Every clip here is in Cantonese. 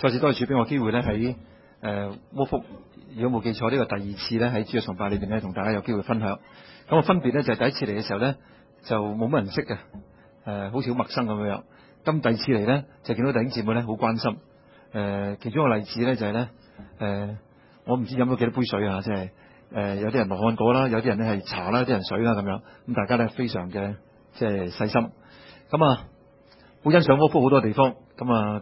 再次多謝主俾我機會咧喺窩福，如果冇記錯呢個第二次咧喺主日崇拜裏邊咧同大家有機會分享。咁分別咧就係第一次嚟嘅時候咧就冇乜人識嘅，好似好陌生咁樣。咁第二次嚟咧就見到弟兄姊妹咧好關心。其中一個例子咧就係咧我唔知飲咗幾多杯水啊，即係有啲人羅漢果啦，有啲人咧係茶啦，有啲人水啦咁樣。咁大家咧非常嘅即係細心。咁啊好欣賞窩福好多地方。咁啊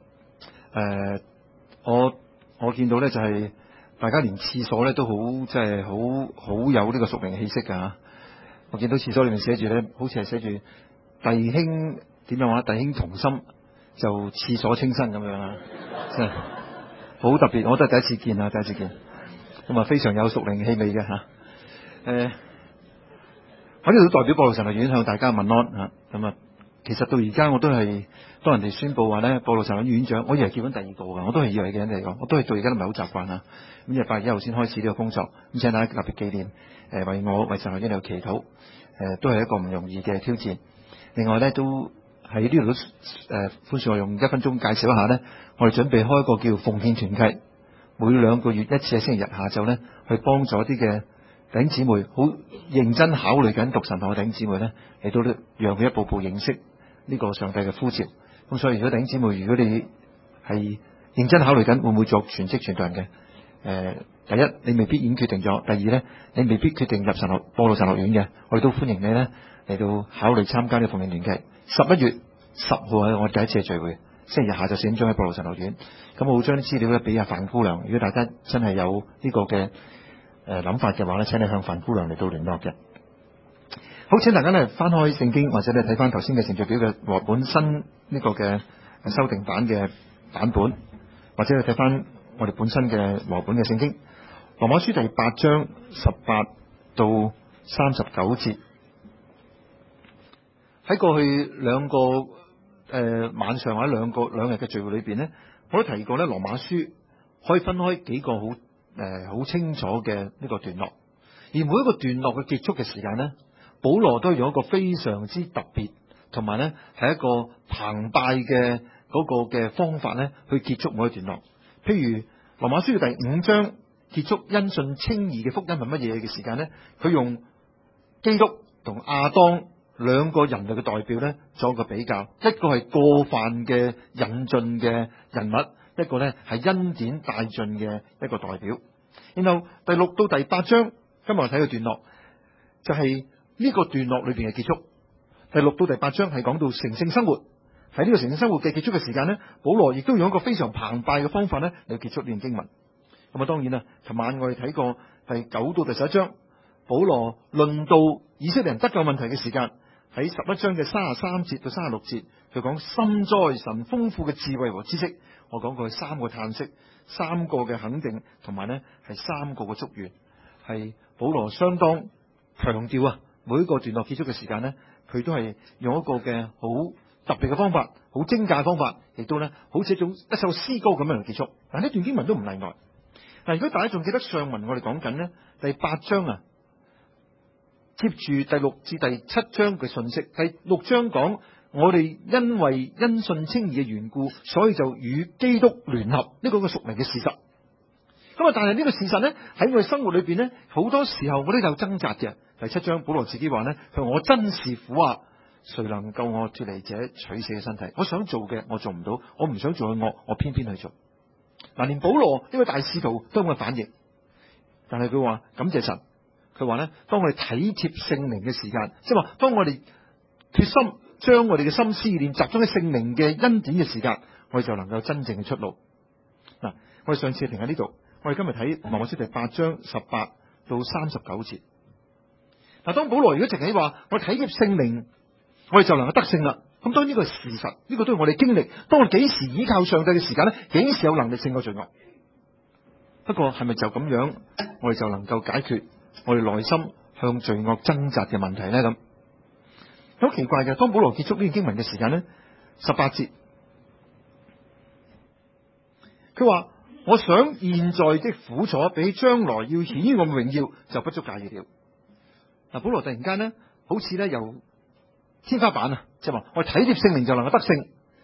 我見到咧就係大家連廁所咧都好即係好有呢個屬靈氣息㗎嚇。我見到廁所裏面寫住咧，好似係寫住弟兄點樣話？弟兄同心就廁所清新咁樣啊，真係好特別。我都係第一次見啊，第一次見。咁啊非常有屬靈氣味嘅嚇。我呢度代表播道神學院向大家問安嚇。咁啊其實到而家我都係當人哋宣佈話咧，播道神學院院長，我以為叫緊第二個㗎，我都係以為嘅人嚟講，我都係到而家都唔係好習慣嚇。咁8月1號先開始呢個工作，咁請大家特別紀念為我為神學院嚟祈禱，都係一個唔容易嘅挑戰。另外咧都喺呢度都寬恕我用1分鐘介紹一下咧，我哋準備開一個叫奉獻團契，每2個月一次喺星期日下晝咧，去幫助啲嘅弟兄姊妹，好認真考慮緊讀神學嘅弟兄姊妹咧，嚟到讓佢一步步認識呢個上帝嘅呼召。咁所以如果弟兄姊妹，如果你係認真考慮緊會唔會作全職傳道人嘅，第一你未必已經決定咗，第二咧你未必決定入播道神學院嘅，我哋都歡迎你咧嚟到考慮參加呢個奉獻團契。11月10號係我哋第一次嘅聚會，星期日下晝4點鐘喺播道神學院。咁我會將啲資料咧俾阿范姑娘，如果大家真係有呢個嘅諗法嘅話咧，請你向范姑娘嚟到聯絡嘅。好，請大家咧翻開聖經，或者你睇翻頭先嘅程序表嘅和本新呢個嘅修訂版嘅版本，或者你睇翻我哋本身嘅和本嘅聖經，羅馬書第8章18到39節。喺過去兩個晚上或者兩日嘅聚會裏邊呢，我都提過咧，羅馬書可以分開幾個好清楚嘅呢個段落，而每一個段落嘅結束嘅時間呢，保羅都用一個非常之特別，同埋呢係一個澎湃嘅嗰個嘅方法呢去結束每一個段落。譬如羅馬書嘅第5章結束因信稱義嘅福音係乜嘢嘅時間呢，佢用基督同亞當兩個人類嘅代表呢做一個比較，一個係過犯嘅引進嘅人物，一個呢係恩典帶進嘅一個代表。然後第6到第8章今日我睇嘅段落就係呢個段落裏邊嘅結束。第6到第8章係講到成聖生活，喺呢個成聖生活嘅結束嘅時間呢，保羅亦都用一個非常澎湃嘅方法呢嚟結束呢段經文。咁啊當然啦，琴晚我哋睇過第9到第11章，保羅論到以色列人得救問題嘅時間，喺11章嘅33節到36節，佢講深哉神豐富嘅智慧和知識。我講過係3個嘆息，3個嘅肯定，同埋呢係3個嘅祝願，係保羅相當強調啊。每一個段落結束嘅時間呢，佢都係用一個嘅好特別嘅方法，好精簡嘅方法，亦都呢好似一首詩歌咁樣嚟結束。但呢段經文都唔例外。嗱，如果大家仲記得上文我哋講緊呢第8章啊，接住第6至第7章嘅信息。第6章講我哋因為因信稱義嘅緣故，所以就與基督聯合，呢個係屬靈嘅事實。咁啊，但係呢個事實呢，喺我哋生活裏邊呢，好多時候我都有掙扎嘅。第7章保羅自己話呢，佢話我真是苦啊，誰能救我脫離這取死嘅身體？我想做嘅我做唔到，我唔想做嘅惡，我偏偏去做。嗱，連保羅呢位大使徒都咁嘅反應，但係佢話感謝神，佢話呢，當我哋體貼聖靈嘅時間，即係話當我哋決心將我哋嘅心思意念集中喺聖靈嘅恩典嘅時間，我哋就能夠真正嘅出路。嗱，我哋上次停喺呢度，我哋今日睇羅馬書第8章18到39節。嗱，當保羅如果淨係話我哋體貼聖靈，我哋就能夠得勝啦。咁當然呢個係事實，呢個都係我哋經歷。當我哋幾時依靠上帝嘅時間呢，幾時有能力勝過罪惡。不過係咪就咁樣，我哋就能夠解決我哋內心向罪惡掙扎嘅問題呢？咁好奇怪嘅。當保羅結束呢段經文嘅時間呢，18節，佢話我想現在的苦楚比將來要顯於我嘅榮耀就不足介意了。嗱，保羅突然間呢，好似呢由天花板啊，即係話我體貼聖靈就能夠得勝，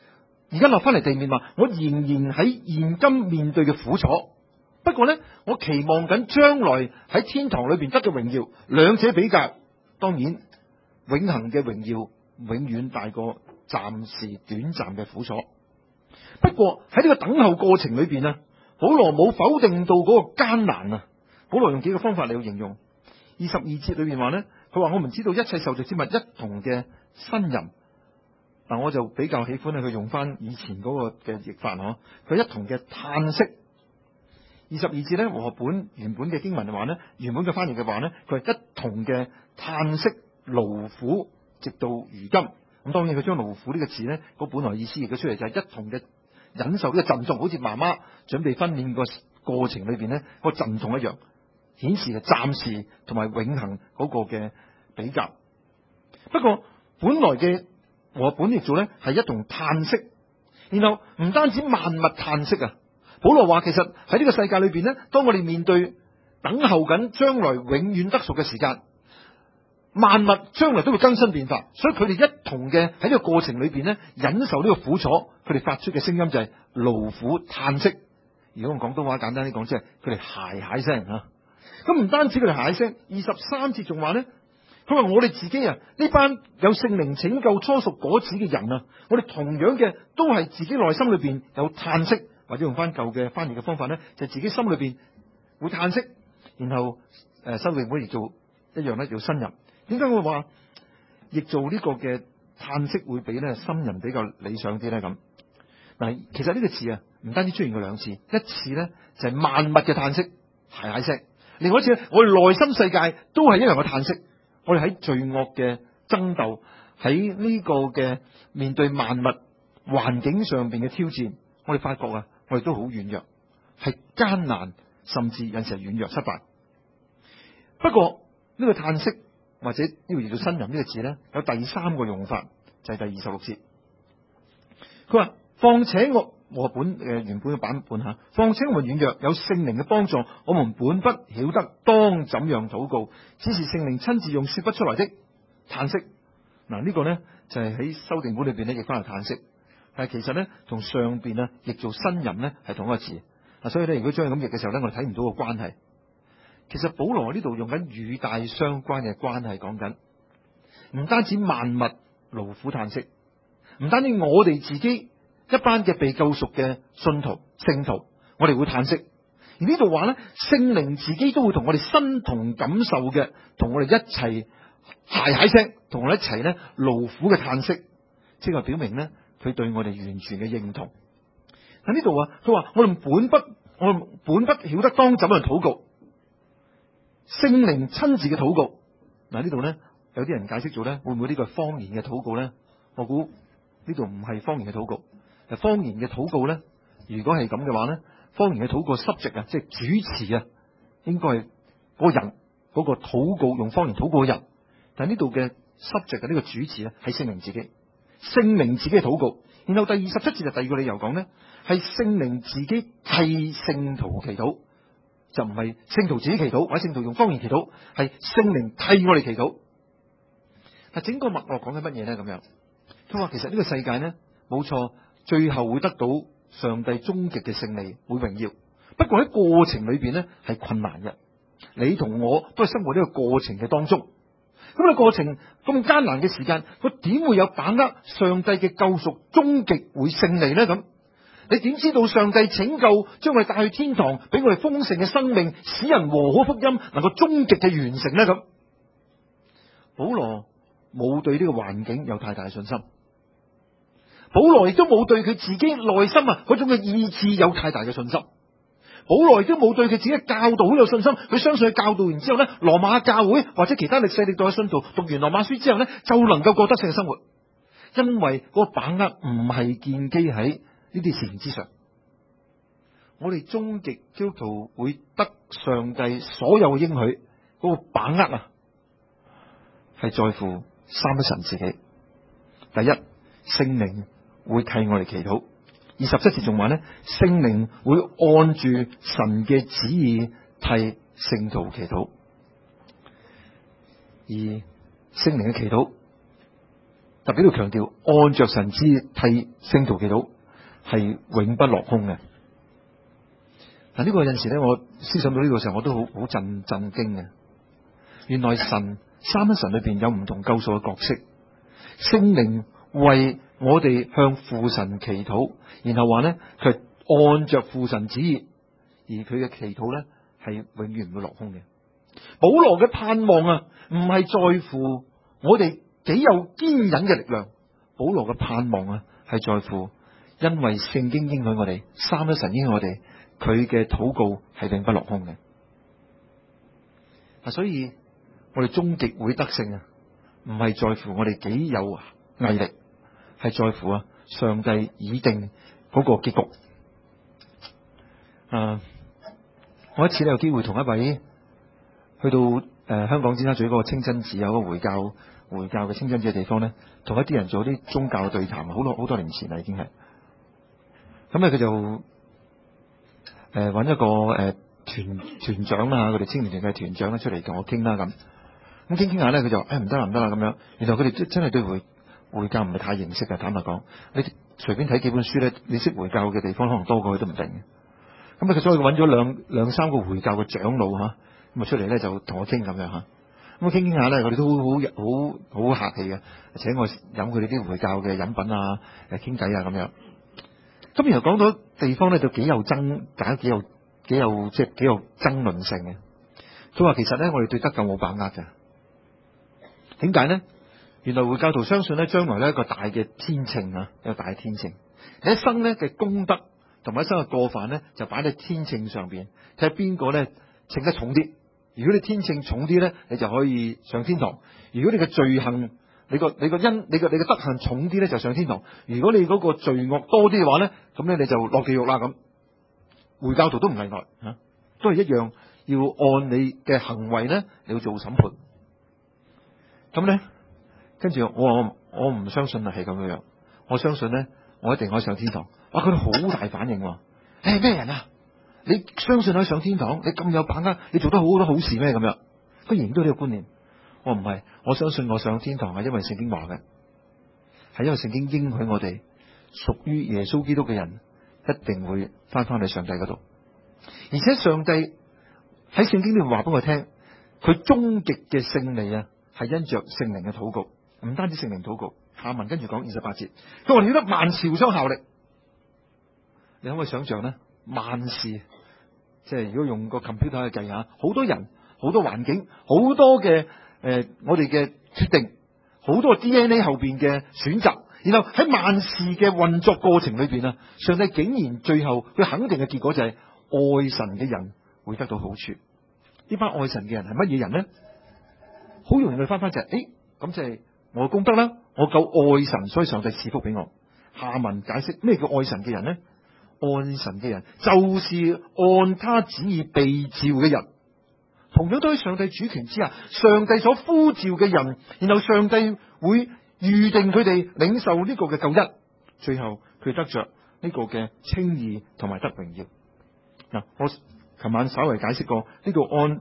而家落翻嚟地面話，我仍然喺現今面對嘅苦楚，不過呢，我期望緊將來喺天堂裏邊得嘅榮耀，兩者比較，當然永恆嘅榮耀永遠大過暫時短暫嘅苦楚。不過喺呢個等候過程裏邊啊，保羅冇否定到嗰個艱難啊。保羅用幾個方法嚟去形容。22節裏邊話呢，佢話我們知道一切受造之物一同嘅呻吟。嗱，我就比較喜歡咧，佢用翻以前嗰個嘅譯法嗬，佢一同嘅嘆息。22節咧，和合本原本嘅經文話呢，原本嘅翻譯嘅話呢，佢係一同嘅嘆息勞苦，直到如今。咁當然佢將勞苦呢個字呢，嗰本來意思譯咗出嚟就係一同嘅忍受呢個陣痛，好似媽媽準備分娩個過程裏邊呢個陣痛一樣，顯示嘅暫時同埋永恆嗰個嘅比較。不過本來嘅和本譯做呢係一同嘆息，然後唔單止萬物嘆息啊。保羅話其實喺呢個世界裏邊呢，當我哋面對等候緊將來永遠得贖嘅時間，萬物將來都會更新變化，所以佢哋一同嘅喺呢個過程裏邊呢，忍受呢個苦楚，佢哋發出嘅聲音就係勞苦嘆息。如果用廣東話簡單啲講，即係佢哋鞋鞋聲吓。咁唔單止佢哋鞋聲，23節仲話呢，佢話我哋自己啊，呢班有聖靈拯救初熟果子嘅人啊，我哋同樣嘅都係自己內心裏邊有嘆息，或者用翻舊嘅翻譯嘅方法呢，就係自己心裏邊會嘆息，然後修訂本亦做一樣咧，叫呻吟。點解我話亦做呢個嘅嘆息會比咧呻吟比較理想啲咧？咁嗱，其實呢個字啊，唔單止出現過兩次，一次咧就係萬物嘅嘆息，鞋鞋聲；另外一次呢，我哋內心世界都係一樣嘅嘆息。我哋喺罪惡嘅爭鬥，喺呢個嘅面對萬物環境上邊嘅挑戰，我哋發覺啊，我哋都好軟弱，係艱難，甚至有時係軟弱失敗。不過呢個嘆息或者呢個叫做呻吟呢個字呢，有第三個用法，就係第26節。佢話：況且和本原本嘅版本吓，況且我們軟弱，有聖靈嘅幫助，我們本不曉得當怎樣禱告，只是聖靈親自用說不出來的嘆息。嗱，呢個呢就係喺修訂本裏邊呢譯翻嚟嘆息，但係其實呢同上邊啊譯做呻吟呢係同一個字。所以呢，如果將佢咁譯嘅時候呢，我哋睇唔到個關係。其實保羅呢度用緊語帶相關嘅關係，講緊唔單止萬物勞苦嘆息，唔單止我哋自己一班嘅被救贖嘅信徒聖徒，我哋會嘆息。而呢度話咧，聖靈自己都會同我哋身同感受嘅，同我哋一齊鞋鞋聲，同我哋一齊咧勞苦嘅嘆息，即係表明咧佢對我哋完全嘅認同。喺呢度啊，佢話我哋本不曉得當怎樣禱告。聖靈親自嘅禱告，嗱，呢度呢，有啲人解釋咗呢，會唔會呢個係方言嘅禱告呢？我估呢度唔係方言嘅禱告。方言嘅禱告呢，如果係咁嘅話呢，方言嘅禱告 subject 啊，即係主持啊，應該係嗰個人嗰個禱告用方言禱告嘅人。但係呢度嘅 subject 嘅呢個主持呢，係聖靈自己，聖靈自己嘅禱告。然後第27節就第二個理由講呢，係聖靈自己替聖徒祈禱。就唔係聖徒自己祈禱，或者聖徒用方言祈禱，係聖靈替我哋祈禱。但整個脈絡講緊乜嘢呢？咁樣，佢話其實呢個世界呢，冇錯，最後會得到上帝終極嘅勝利，會榮耀。不過喺過程裏邊呢，係困難嘅。你同我都係生活呢個過程嘅當中。咁個過程咁艱難嘅時間，佢點會有把握上帝嘅救贖終極會勝利呢？咁？你點知道上帝拯救將我哋帶去天堂，俾我哋豐盛嘅生命，使人和好福音能夠終極嘅完成呢？咁保羅冇對呢個環境有太大嘅信心，保羅亦都冇對佢自己內心啊嗰種嘅意志有太大嘅信心，保羅亦都冇對佢自己嘅教導好有信心。佢相信佢教導完之後呢，羅馬教會或者其他歷世歷代嘅信徒讀完羅馬書之後呢，就能夠過得勝嘅生活，因為嗰個把握唔係建基喺呢啲事情之上。我哋終極基督徒會得上帝所有嘅應許，嗰個把握啊，係在乎三一神自己。第一，聖靈會替我哋祈禱。27節仲話呢，聖靈會按住神嘅旨意替聖徒祈禱。而聖靈嘅祈禱特別要強調，按着神旨意替聖徒祈禱。 係永不落空嘅。嗱，呢個有陣時咧，我思想到呢個時候，我都好震驚嘅。原來三一神裏邊有唔同救贖嘅角色，聖靈為我哋向父神祈禱，然後話咧佢按着父神旨意，而佢嘅祈禱咧係永遠唔會落空嘅。保羅嘅盼望啊，唔係在乎我哋幾有堅忍嘅力量，保羅嘅盼望啊係在乎，因為聖經應許我哋，三一神應許我哋，佢嘅禱告係永不落空嘅。所以我哋終極會得勝啊，唔係在乎我哋幾有毅力，係在乎上帝已定嗰個結局。我一次咧有機會同一位去到香港尖沙咀嗰個清真寺，有個回教嘅清真寺嘅地方咧，同一啲人做啲宗教對談，好多年前啦已經係。咁咧佢就揾一個團長啦，佢哋青年團嘅團長咧出嚟同我傾啦咁。咁傾下咧，佢就唔得啦咁樣。然後佢哋真係對回教唔係太認識嘅，坦白講，你隨便睇幾本書咧，你識回教嘅地方可能多過佢都唔定嘅。咁佢所以揾咗兩三個回教嘅長老嚇，咁出嚟咧就同我傾咁樣嚇。咁傾下咧，佢哋都好客氣嘅，請我飲佢哋啲回教嘅飲品啊，傾偈啊咁樣。咁然後講到地方咧就幾有爭論性嘅。佢話其實咧我哋對得救冇把握嘅。點解呢？原來回教徒相信咧，將來咧一個大嘅天秤啊，一個大嘅天秤，一生咧嘅功德同埋一生嘅過犯咧，就擺喺天秤上邊，睇下邊個咧稱得重啲。如果你天秤重啲咧，你就可以上天堂；如果你嘅罪行，你個德行重啲咧，就上天堂；如果你嗰個罪惡多啲嘅話咧，咁咧你就落地獄啦。咁回教徒都唔例外吓，都係一樣要按你嘅行為咧，你要做審判。咁咧，跟住我唔相信係咁樣，我相信咧，我一定可以上天堂。哇！佢哋好大反應喎，咩人啊？你相信可以上天堂？你咁有把握？你做得好多好事咩？咁樣，佢仍然都有呢個觀念。我唔係，我相信我上天堂係因為聖經話嘅，係因為聖經應許我哋屬於耶穌基督嘅人一定會翻去上帝嗰度，而且上帝喺聖經裏面話俾我聽，佢終極嘅勝利啊！係因着聖靈嘅禱告，唔單止聖靈禱告。下文跟住講28節，佢話你得萬朝相效力。你可唔可以想象呢？萬事，即係如果用個 computer 去計下，好多人、好多環境、好多嘅我哋嘅決定，好多 DNA 後邊嘅選擇，然後喺萬事嘅運作過程裏邊啊，上帝竟然最後佢肯定嘅結果就係愛神嘅人會得到好處。呢班愛神嘅人係乜嘢人呢？好容易去翻就係，咁即係我功德啦，我夠愛神，所以上帝賜福俾我。下文解釋咩叫愛神嘅人呢？愛神嘅人就是按他旨意被召嘅人，同樣都喺上帝主權之下，上帝所呼召嘅人，然後上帝會預定佢哋領受呢個嘅救恩，最後佢得着呢個嘅稱義同埋得榮耀。嗱，我琴晚稍微解釋過呢度按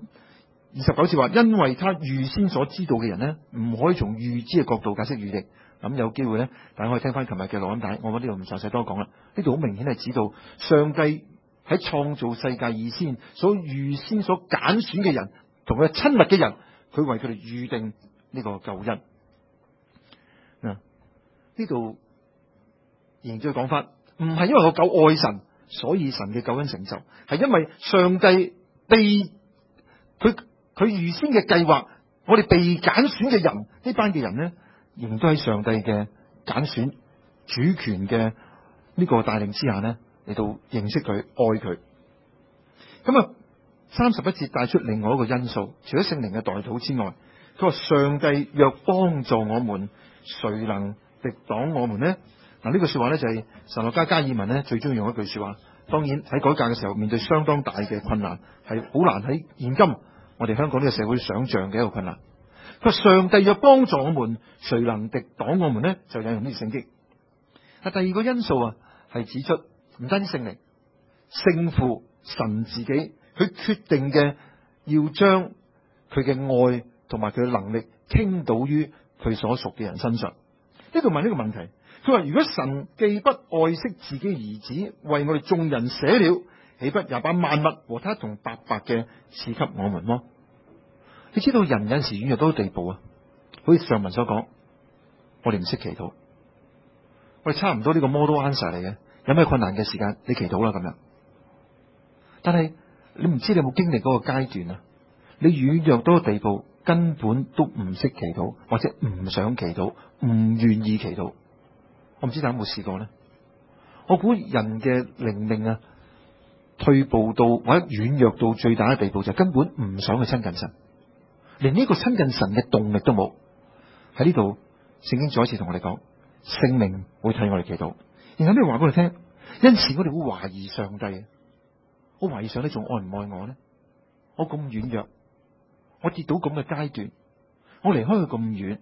29節話，因為他預先所知道嘅人呢，唔可以從預知嘅角度解釋預定。咁有機會呢，大家可以聽翻琴日嘅錄音帶，我覺得呢度唔詳細多講啦。呢度好明顯係指到上帝喺創造世界以前所預先所揀選嘅人，同佢親密嘅人，佢為佢哋預定呢個救恩。呢度仍再講翻，唔係因為我夠愛神，所以神嘅救恩成就，係因為上帝被佢預先嘅計劃，我哋被揀選嘅人，呢班嘅人呢，仍都喺上帝嘅揀選主權嘅呢個帶領之下呢，嚟到認識佢、愛佢。咁31節帶出另外一個因素，除咗聖靈嘅代禱之外，佢話上帝若幫助我們，誰能敵擋我們呢？嗱，呢句說話呢，就係神學家加爾文呢最中意用一句說話。當然喺改革嘅時候，面對相當大嘅困難，係好難喺現今我哋香港呢個社會想象嘅一個困難。佢話上帝若幫助我們，誰能敵擋我們呢？就引用呢啲聖經。第二個因素係指出唔單止聖靈、聖父、神自己，佢決定嘅要將佢嘅愛同埋佢嘅能力傾倒於佢所屬嘅人身上。呢度問呢個問題， 佢話如果神既不愛惜自己兒子，為我哋眾人捨了，豈不也把萬物和他一同白白嘅賜給我們麼？你知道人有時軟弱到地步啊，好似上文所講，我哋唔識祈禱，我哋差唔多呢個 model answer 嚟嘅。有咩困難嘅時間，你祈禱啦咁樣。但係你唔知你有冇經歷嗰個階段啊？你軟弱到個地步，根本都唔識祈禱，或者唔想祈禱，唔願意祈禱。我唔知大家有冇試過呢？我估人嘅靈命啊，退步到或者軟弱到最大嘅地步，就根本唔想去親近神，連呢個親近神嘅動力都冇。喺呢度，聖經再一次同我哋講，聖靈會替我哋祈禱。然後咩話俾我哋聽？因此我哋會懷疑上帝，我懷疑上帝仲愛唔愛我呢？我咁軟弱，我跌到咁嘅階段，我離開佢咁遠，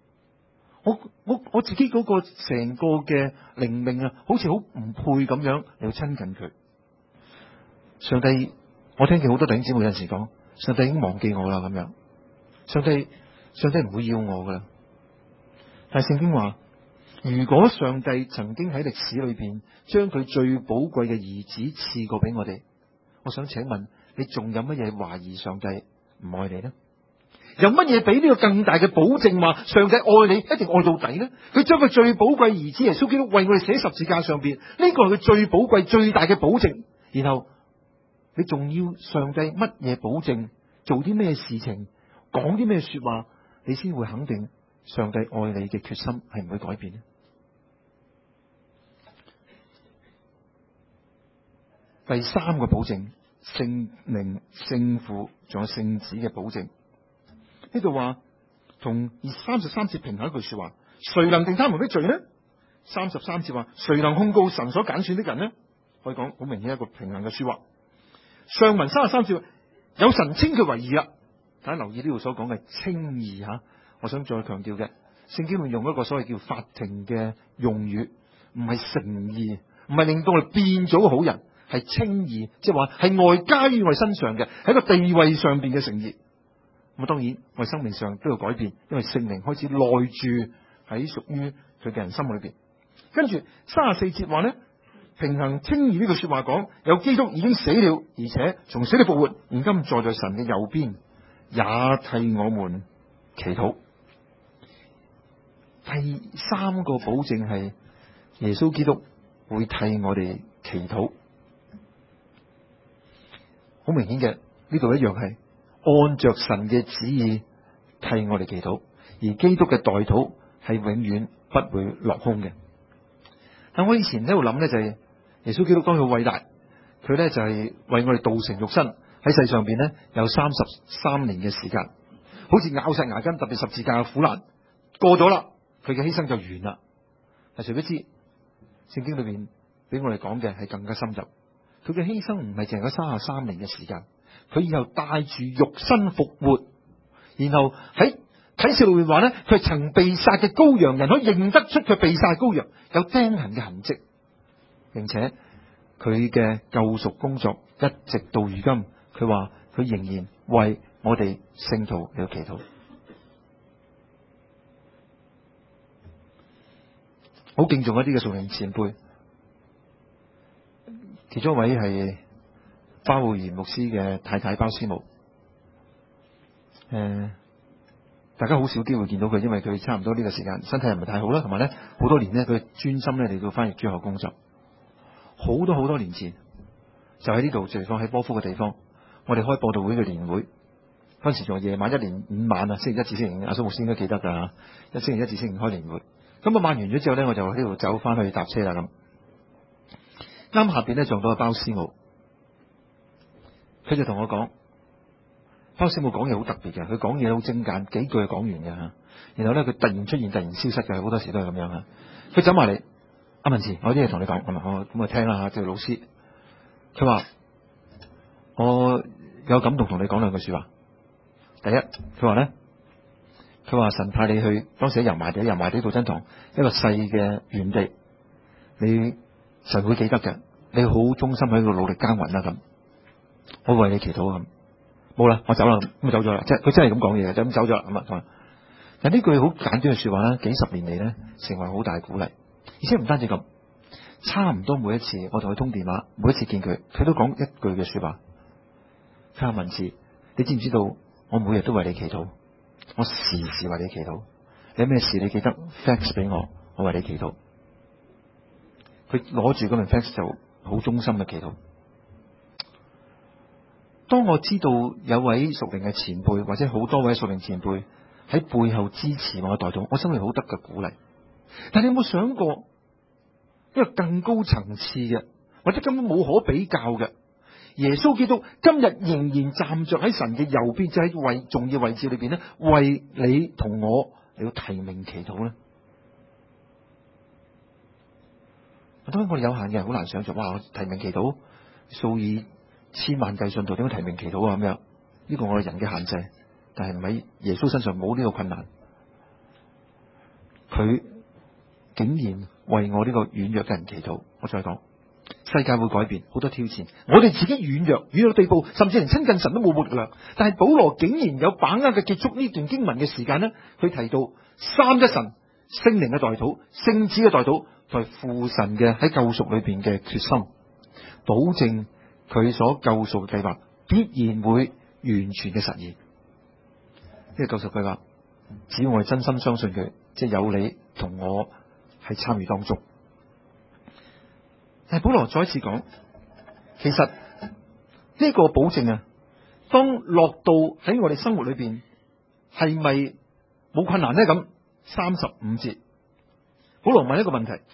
我自己嗰個成個嘅靈命啊，好似好唔配咁樣嚟親近佢。上帝，我聽見好多弟兄姊妹有陣時講，上帝已經忘記我啦咁樣，上帝唔會要我噶啦。但係聖經話，如果上帝曾經喺歷史裏邊將佢最寶貴嘅兒子賜過俾我哋，我想請問你仲有乜嘢懷疑上帝唔愛你呢？有乜嘢比呢個更大嘅保證話上帝愛你一定愛到底呢？佢將佢最寶貴兒子耶穌基督為我哋寫十字架上邊，呢個係佢最寶貴最大嘅保證。然後你仲要上帝乜嘢保證？做啲咩事情，講啲咩說話，你先會肯定上帝愛你嘅決心係唔會改變呢？第三個保證，聖靈、聖父仲有聖子嘅保證。呢度話同33節平衡一句說話，誰能定他們的罪呢？33節話，誰能控告神所揀選的人呢？可以講好明顯一個平衡嘅說話。上文33節有神稱佢為義啦，大家留意呢度所講嘅稱義吓，我想再強調嘅，聖經會用一個所謂叫法庭嘅用語，唔係成義，唔係令到我哋變咗個好人，係稱義，即係話係外加於我哋身上嘅，喺個地位上邊嘅成義。咁當然我哋生命上都要改變，因為聖靈開始內住喺屬於佢嘅人心裏邊。跟住34節話呢，平衡稱義呢句說話講，有基督已經死了，而且從死裏復活，現今坐在神嘅右邊，也替我們祈禱。第三個保證係耶穌基督會替我哋祈禱。好明顯嘅，呢度一樣係按着神嘅旨意替我哋祈禱，而基督嘅代禱係永遠不會落空嘅。但我以前喺度諗呢，就係耶穌基督當佢偉大，佢呢就係為我哋道成肉身喺世上邊呢有33年嘅時間，好似咬實牙根，特別十字架嘅苦難過咗啦，佢嘅犧牲就完啦。但誰不知聖經裏邊俾我哋講嘅係更加深入，佢嘅犧牲唔係淨係嗰33年嘅時間，佢以後帶住肉身復活，然後喺啟示錄裏邊話呢，佢係曾被殺嘅羔羊，人可以認得出佢被殺嘅羔羊有釘痕嘅痕跡，並且佢嘅救贖工作一直到如今，佢話佢仍然為我哋聖徒嚟祈禱。好敬重一啲嘅屬靈前輩，其中一位係巴浩然牧師嘅太太鮑師母。大家好少機會見到佢，因為佢差唔多呢個時間身體又唔係太好啦，同埋咧好多年咧佢專心咧嚟到翻譯主學工作。好多年前就喺呢度地方，喺波夫嘅地方，我哋開播道會嘅年會，嗰時仲係夜晚，1連5晚啊，星期一至星期五，阿蘇牧師應該記得噶吓，星期一至星期五開年會。咁啊，晚完咗之後咧，我就喺度走翻去搭車啦咁。啱下邊咧撞到個鮑師母，佢就同我講，鮑師母講嘢好特別嘅，佢講嘢好精簡，幾句就講完嘅吓。然後咧佢突然出現，突然消失嘅，好多時都係咁樣啊。佢走埋嚟，阿文慈，我有啲嘢同你講，咁我聽啦吓，做老師。佢話我有感動同你講兩句說話。第一，佢話咧。佢話神派你去，當時喺油麻地道真堂一個細嘅園地，你神會記得嘅，你好忠心喺度努力耕耘啦咁，我為你祈禱咁，冇啦，我走啦，咁走咗啦，即係佢真係咁講嘢嘅，就咁走咗啦咁啊。但呢句好簡短嘅說話咧，幾十年嚟咧，成為好大鼓勵。 而且唔單止咁，差唔多每一次我同佢通電話，每一次見佢，佢都講一句嘅說話。佢話文治，你知唔知道我每日都為你祈禱，我時時為你祈禱，你有咩事你記得 fax 俾我，我為你祈禱。佢攞住嗰份 fax 就好忠心嘅祈禱。當我知道有位屬靈嘅前輩或者好多位屬靈前輩喺背後支持我嘅代禱，我心裏好得嘅鼓勵。但你有冇想過一個更高層次嘅，或者根本冇可比較嘅耶穌基督，今日仍然站着喺神嘅右邊，就喺重要位置裏邊咧，為你同我嚟到提名祈禱咧。當然我哋有限嘅人好難想象，哇！我提名祈禱數以千萬計信徒點樣提名祈禱啊？咁樣呢個我哋人嘅限制，但係唔喺耶穌身上冇呢個困難。佢竟然為我呢個軟弱嘅人祈禱。我再講，世界會改變，好多挑戰，我哋自己軟弱地步，甚至連親近神都冇力量。但係保羅竟然有把握嘅結束呢段經文嘅時間呢，佢提到三一神、聖靈嘅代禱、聖子嘅代禱，同埋父神嘅喺救贖裏邊嘅決心，保證佢所救贖嘅計劃必然會完全嘅實現。呢個救贖計劃，只要我哋真心相信佢，即係有你同我係參與當中。但係保羅再一次講，其實呢個保證啊，當落到喺我哋生活裏邊，係咪冇困難呢？咁35節，保羅問一個問題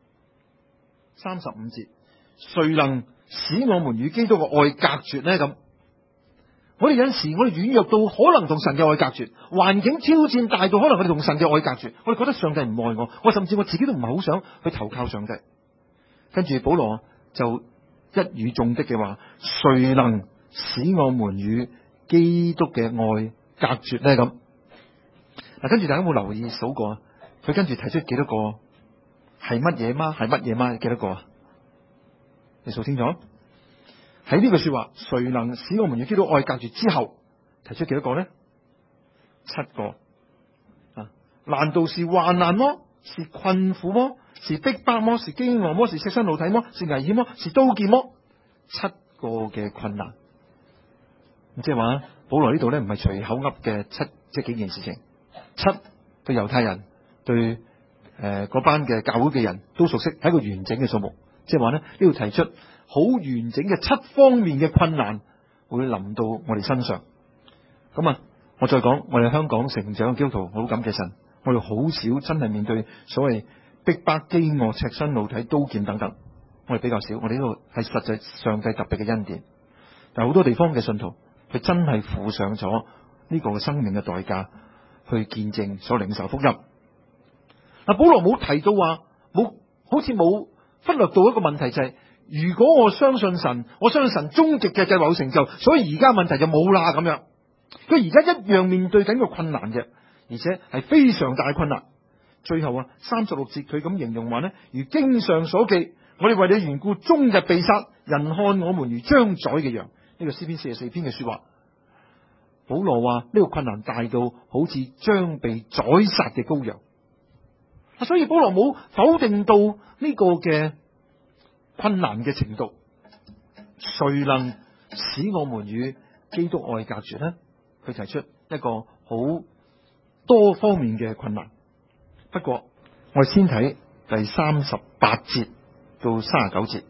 ，35節，誰能使我們與基督嘅愛隔絕呢？咁我哋有陣時我哋軟弱到可能同神嘅愛隔絕，環境挑戰大到可能我哋同神嘅愛隔絕，我哋覺得上帝唔愛我甚至我自己都唔係好想去投靠上帝。跟住保羅就一語中的嘅話，誰能使我們與基督嘅愛隔絕呢？咁嗱，跟住大家有冇留意數過啊？佢跟住提出幾多個係乜嘢嗎？係乜嘢嗎？幾多個啊？你數清楚。喺呢句說話，誰能使我們與基督愛隔絕之後，提出幾多個呢？7個啊？難道是患難麼？是困苦麼？是逼迫麼？是飢餓麼？是赤身露體麼？是危險麼？是刀劍麼？7個嘅困難。即係話保羅呢度咧唔係隨口噏嘅即係幾件事情。7對猶太人對嗰班嘅教會嘅人都熟悉，係一個完整嘅數目。即係話咧呢度提出好完整嘅7方面嘅困難會臨到我哋身上。咁啊，我再講，我哋香港成長嘅基督徒，我好感謝神，我哋好少真係面對所謂逼迫、飢餓、赤身露體、刀劍等等，我哋比較少。我哋呢度係實際上帝特別嘅恩典。但係好多地方嘅信徒，佢真係付上咗呢個生命嘅代價去見證所領受福音。嗱，保羅冇提到話，好似冇忽略到一個問題，就係如果我相信神，我相信神終極嘅計劃會成就，所以而家問題就冇啦咁樣。佢而家一樣面對緊個困難嘅，而且係非常大困難。最後啊，36節佢咁形容話呢，如經上所記，我哋為你緣故終日被殺，人看我們如將宰嘅羊。呢個詩篇44篇嘅說話。保羅話呢個困難大到好似將被宰殺嘅羔羊。所以保羅冇否定到呢個嘅困難嘅程度。誰能使我們與基督愛隔絕呢？佢提出一個好多方面嘅困難。不過我哋先睇第38節到39節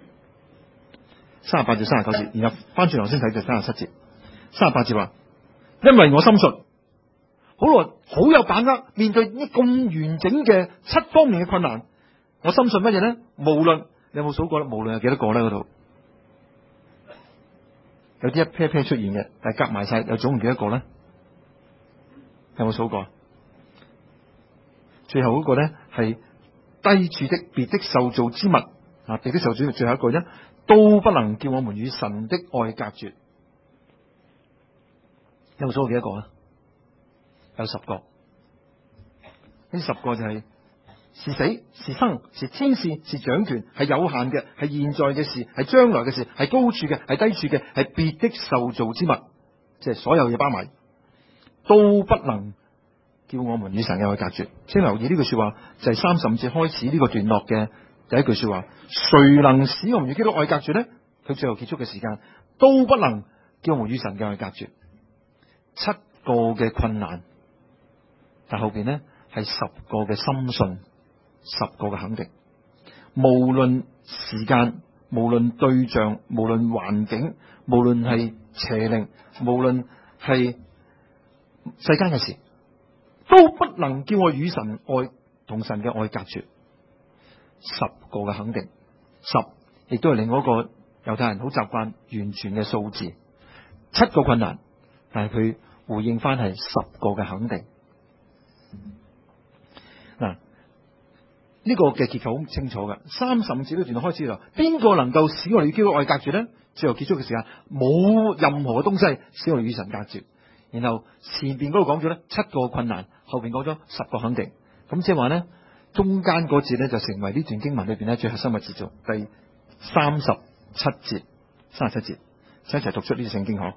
，38至39節，然後翻轉頭先睇第37節。38節話，因為我深信，保羅好有把握面對呢咁完整嘅7方面嘅困難。我深信乜嘢呢？無論你有冇數過咧？無論有幾多個咧？嗰度有啲一 pair pair 出現嘅，但係夾埋晒有總共幾多個咧？有冇數過？最後嗰個咧係低處的別的受造之物啊，別的受造之物最後一個咧，都不能叫我們與神的愛隔絕。有冇數過幾多個啊？有10個。呢10個就係是死是生是天使是掌權，係有限嘅，係現在嘅事，係將來嘅事，係高處嘅，係低處嘅，係別的受造之物，即係所有嘢包埋，都不能叫我們與神嘅愛隔絕。請留意呢句說話就係35節開始呢個段落嘅第一句說話，誰能使我們與基督愛隔絕呢？佢最後結束嘅時間都不能叫我們與神嘅愛隔絕。7個嘅困難，但後邊呢係10個嘅深信，10個嘅肯定。無論時間，無論對象，無論環境，無論係邪靈，無論係世間嘅事，都不能叫我與神愛同神嘅愛隔絕。10個嘅肯定，10亦都係另外一個猶太人好習慣完全嘅數字。7個困難，但係佢回應翻係10個嘅肯定。嗱，呢個嘅結構好清楚嘅。35節呢段開始啦，邊個能夠使我哋與基督愛隔絕呢？最後結束嘅時間，冇任何嘅東西使我哋與神隔絕。然後前邊嗰度講咗咧7個困難，後邊講咗10個肯定。咁即係話呢，中間嗰節咧就成為呢段經文裏邊咧最核心嘅節奏。第37節，請一齊讀出呢啲聖經可。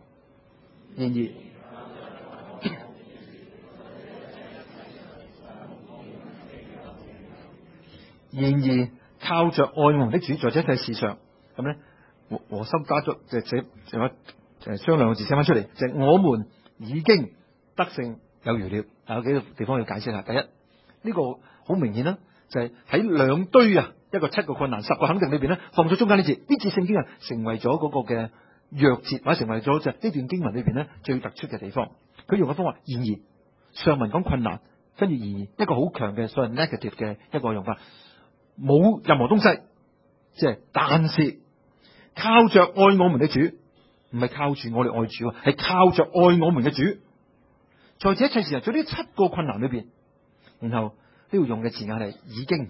然而靠着愛我們的主，在這一切事上，咁咧和心加咗將兩個字寫翻出嚟，就係我們已經得勝有餘了。有幾個地方要解釋下。第一，呢個好明顯啦，就係喺兩堆啊，一個7個困難10個肯定裏邊咧，放咗中間呢節，呢節聖經啊成為咗嗰個嘅弱節，或者成為咗就呢段經文裏邊咧最突出嘅地方。佢用嘅方法，然而上文講困難，跟住然而一個好強嘅所謂 negative 嘅一個用法。冇任何東西，即係但是靠着愛我們的主，唔係靠住我哋愛主，係靠着愛我們嘅主，在這一切事，在呢7個困難裏邊，然後呢度用嘅字眼係已經。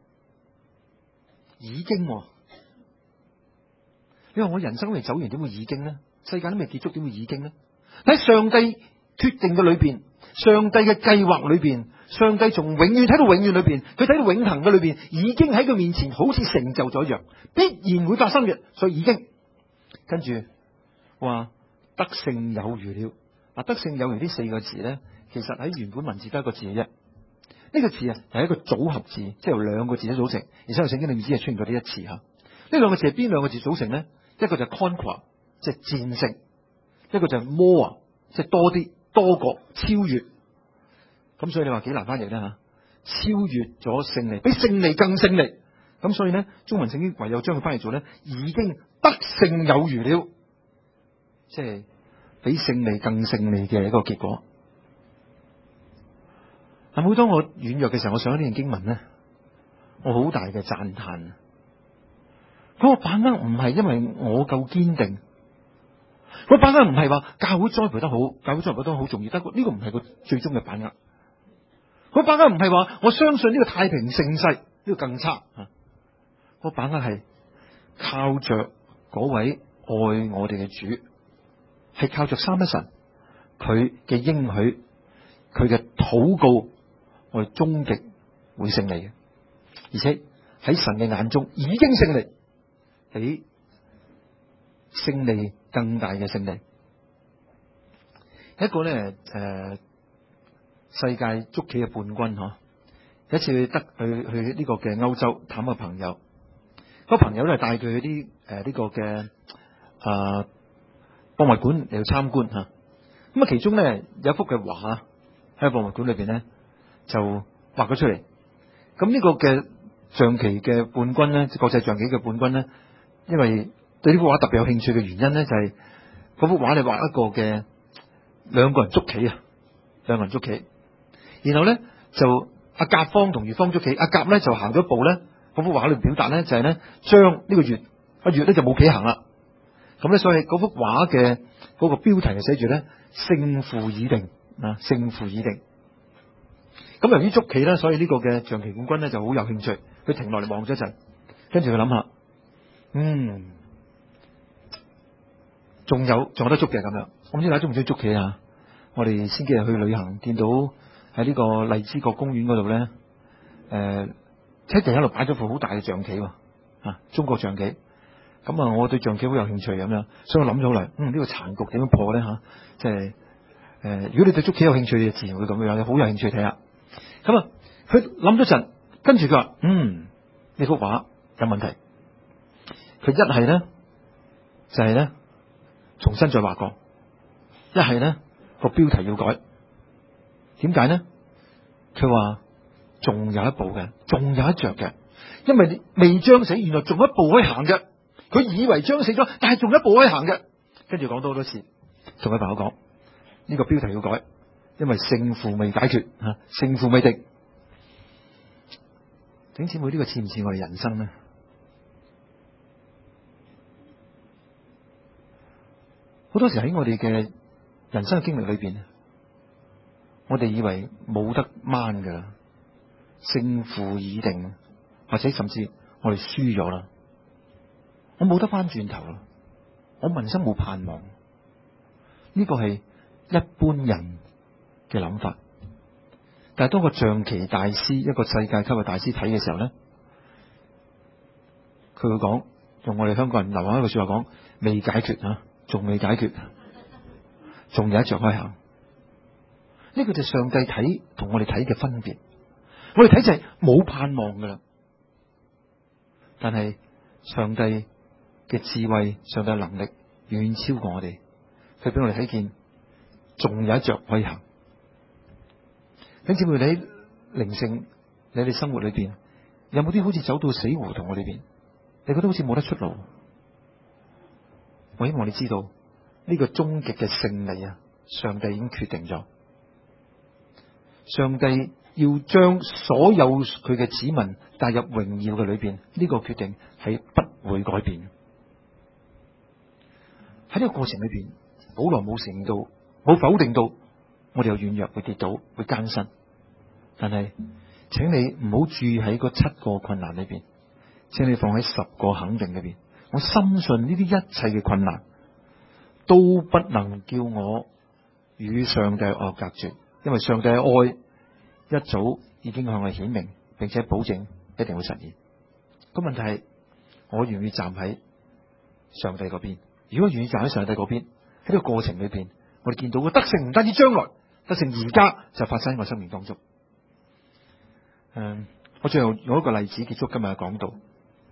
你話我人生都未走完，點會已經呢？世界都未結束，點會已經呢？喺上帝決定嘅裏邊，上帝嘅計劃裏邊，上帝從永遠睇到永遠裏邊，佢睇到永恆嘅裏邊，已經喺佢面前好似成就咗一樣，必然會發生嘅，所以已經跟住話得勝有餘了。嗱，得勝有餘呢4個字咧，其實喺原本文字得一個字嘅啫。呢個字啊係一個組合字，即係由2個字組成，而且喺聖經裏面只係出現咗呢一次吓。呢2個字係邊2個字組成呢？一個就係 conquer， 即係戰勝；一個就係 more， 即係多啲、多過、超越。咁所以你話幾難翻譯咧吓？超越咗勝利，比勝利更勝利。咁所以呢，中文聖經唯有將佢翻譯做咧，已經得勝有餘了，即係比勝利更勝利嘅一個結果。但每當我軟弱嘅時候，我想呢段經文咧，我好大嘅讚嘆。嗰個把握唔係因為我夠堅定，嗰個把握唔係話教會栽培得好，教會栽培得好重要，得呢個唔係個最終嘅把握。嗰個把握唔係話我相信呢個太平盛世，呢個更差啊！嗰個把握係靠着嗰位愛我哋嘅主，係靠着三一神佢嘅應許，佢嘅禱告，我哋終極會勝利嘅，而且喺神嘅眼中已經勝利，比勝利更大嘅勝利。一個咧世界捉棋嘅冠軍嗬，有一次去呢個嘅歐洲探個朋友，個朋友咧帶佢去啲呢個嘅博物館嚟到參觀吓。咁啊，其中咧有一幅嘅畫喺博物館裏邊咧就畫咗出嚟。咁呢個嘅象棋嘅冠軍咧，國際象棋嘅冠軍咧，因為對呢幅畫特別有興趣嘅原因咧，就係嗰幅畫你畫一個嘅兩個人捉棋啊，兩個人捉棋。然後咧就阿甲方同乙方捉棋，阿甲咧就行咗一步咧，嗰幅畫裏表達咧就係咧將呢個乙，阿乙咧就冇棋行啦。咁咧所以嗰幅畫嘅嗰個標題就寫住咧勝負已定啊，勝負已定。咁由於捉棋咧，所以呢個嘅象棋冠軍咧就好有興趣，佢停落嚟望咗一陣，跟住佢諗下，仲有得捉嘅咁樣。我唔知大家中唔中意捉棋啊？我哋先幾日去旅行，見到喺呢個荔枝角公園嗰度咧，喺地下度擺咗副好大嘅象棋，中國象棋。咁啊，我對象棋好有興趣咁樣，所以我諗咗嚟，呢個殘局點樣破咧吓？即係如果你對捉棋有興趣，你就自然會咁樣，你好有興趣睇下。咁啊，佢諗咗陣，跟住佢話：呢幅畫有問題。佢一係咧就係咧重新再畫過，一係咧個標題要改。點解咧？佢話仲有一步嘅，仲有一着嘅，因為你未將死，原來仲有一步可以行嘅。佢以為將死咗，但係仲有一步可以行嘅。跟住講多好多次，同佢朋友講呢個標題要改，因為勝負未解決啊，勝負未定。弟兄姊妹，呢個似唔似我哋人生呢？好多時喺我哋嘅人生嘅經歷裏邊，我哋以為冇得掹噶啦，勝負已定，或者甚至我哋輸咗啦，我冇得翻轉頭啦，我人生冇盼望。呢個係一般人嘅諗法，但係當個象棋大師，一個世界級嘅大師睇嘅時候咧，佢會講，用我哋香港人留下一個說話講：未解決啊，仲未解決，仲有一着可以行。呢個就係上帝睇同我哋睇嘅分別。我哋睇就係冇盼望噶啦，但係上帝嘅智慧、上帝嘅能力遠超過我哋，佢俾我哋睇見仲有一着可以行。弟兄姊妹，你喺靈性、你哋生活裏邊，有冇啲好似走到死胡同嘅裏邊？你覺得好似冇得出路？我希望你知道呢個終極嘅勝利啊，上帝已經決定咗。上帝要將所有佢嘅子民帶入榮耀嘅裏邊，呢個決定係不會改變。喺呢個過程裏邊，保羅冇承認到，冇否定到我哋有軟弱，會跌倒，會艱辛。但係，請你唔好注意喺嗰7個困難裏邊，請你放喺10個肯定裏邊。我深信呢啲一切嘅困難都不能叫我與上帝隔絕，因為上帝嘅愛一早已經向我顯明，並且保證一定會實現。個問題係，我願意站喺上帝嗰邊。如果願意站喺上帝嗰邊，喺呢個過程裏邊，我哋見到嘅得勝唔單止將來，得勝而家就發生喺我生命當中。我最後用一個例子結束今日嘅講道。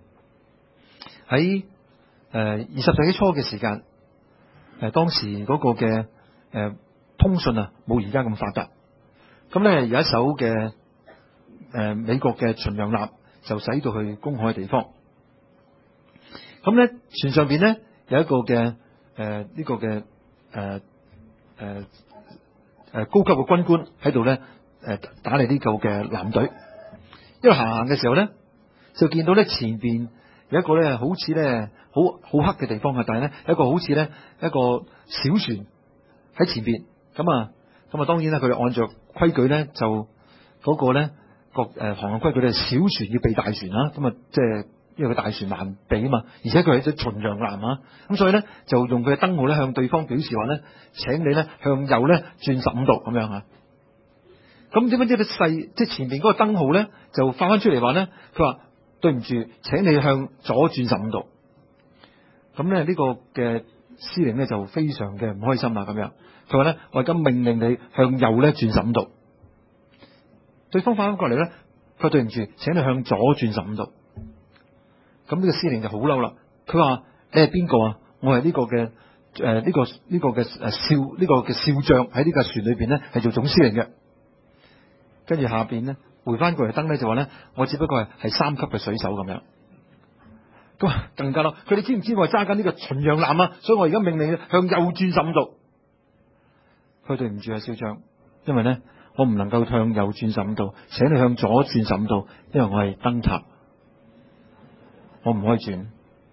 喺20世紀初嘅時間，當時嗰個嘅通訊啊，冇而家咁發達。咁咧有一艘嘅美國嘅巡洋艦就駛到去公海嘅地方。咁咧船上邊咧有一個嘅呢個嘅高級嘅軍官喺度咧打理呢個嘅艦隊。一路行嘅時候咧，就見到咧前邊有一個咧好似咧好黑嘅地方啊，但係咧有一個好似咧一個小船喺前邊。咁啊當然啦，佢哋按照規矩咧就嗰個咧航行規矩咧，小船要避大船啦。咁即係因為佢大船難避啊嘛，而且佢係隻巡洋艦啊，咁所以咧就用佢嘅燈號咧向對方表示話咧，請你咧向右咧轉15度咁樣啊。咁點解即係前面嗰個燈號咧就發翻出嚟話咧，佢話對唔住，請你向左轉15度。咁咧呢個嘅司令咧就非常嘅唔開心啦，咁樣佢話咧，我而家命令你向右咧轉15度。對方翻過嚟咧，佢話對唔住，請你向左轉15度。咁呢個司令就好嬲啦，佢話你係邊個啊？我係呢個嘅呢個嘅少將，喺呢架船裏邊咧係做總司令嘅。跟住下邊咧回翻過嚟燈咧就話咧，我只不過係3級嘅水手咁樣。咁更加咯，佢哋知唔知我係揸緊呢個巡洋艦啊？所以我而家命令你向右轉15度。佢對唔住啊，少將，因為咧我唔能夠向右轉15度，請你向左轉15度，因為我係燈塔，我唔可以轉。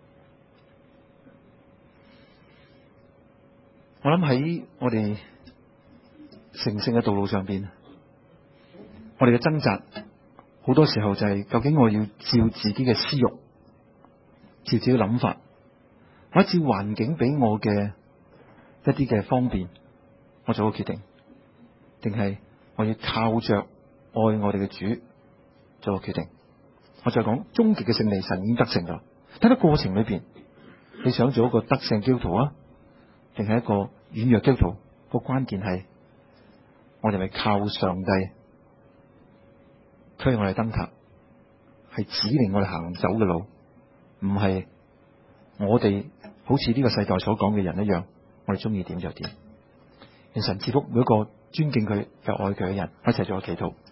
我諗喺我哋成聖嘅道路上邊，我哋嘅掙扎好多時候就係究竟我要照自己嘅私欲，照自己嘅諗法，或者照環境俾我嘅一啲嘅方便，我做個決定，定係我要靠着愛我哋嘅主做個決定。我就講終極嘅勝利，神已經得勝咗。喺個過程裏邊，你想做一個得勝基督徒啊，定係一個軟弱基督徒？個關鍵係我哋咪靠上帝推我哋燈塔，係指令我哋行走嘅路，唔係我哋好似呢個世代所講嘅人一樣，我哋中意點就點。願神賜福每一個尊敬佢又愛佢嘅人，一齊做個祈禱。